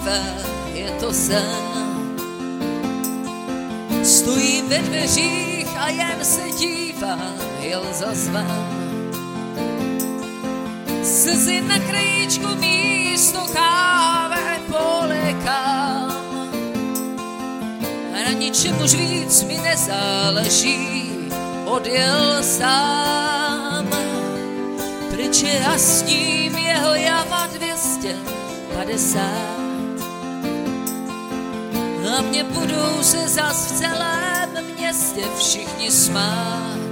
dříve, je to sen. Stojím ve dveřích a jen se dívám, jel zazven. Slzy na krajíčku místo kávy polekám. Na ničem už víc mi nezáleží, odjel sám. Pryč je a s ním jeho Java 250. A mě budou se zas v celém městě všichni smát.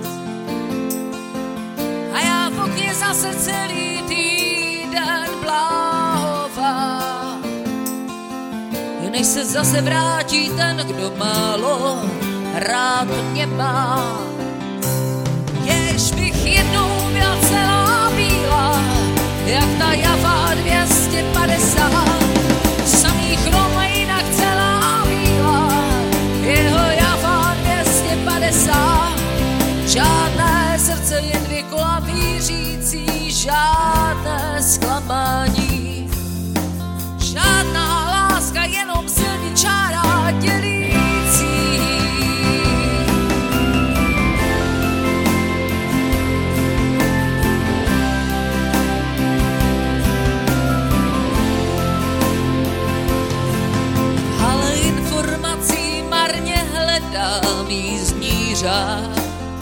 A já v okně zase celý týden bláhová. Než se zase vrátí ten, kdo málo rád mě má. Jež bych jednou byla celá bílá, jak ta Java 250. Samý chrom a jinak celá bílá, jeho Java 250. Žádné srdce, jen 2 kola vířící, žádné zklamání. Žádná láska, jenom silný čára dělící. Ale informací marně hledám jízdní řád.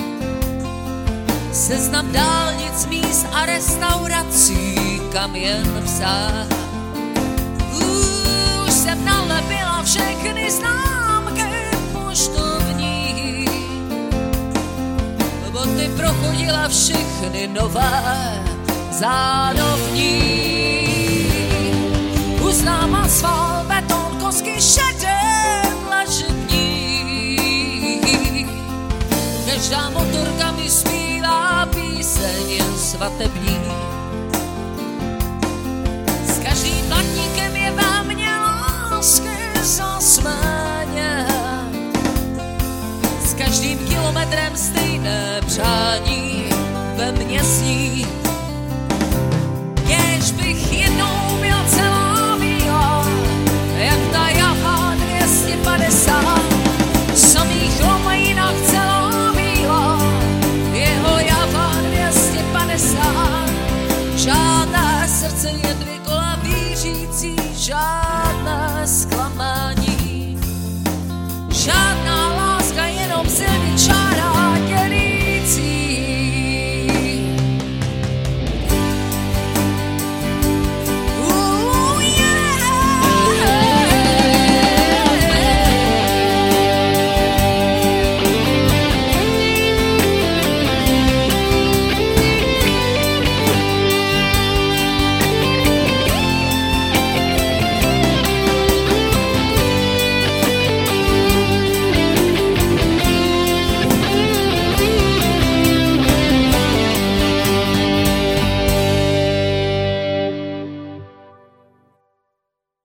Seznam dálnic, míst a restaurací, kam jen psát. Už jsem nalepila všechny známky poštovní. Boty prochodila všechny nové zánovní. Uznám asfalt, beton, kosky, šedé dlažební. Každá motorka mi zpívá píseň jen svatební. S každým platníkem je ve mně lásky zas méně. S každým kilometrem stejné přání ve mně sní. Kéž bych jednou byla celá bílá, jak ta Java 250. Samý chrom a jinak celá bílá, jeho Java 250. Žádné srdce, jen 2 kola vířící, žádné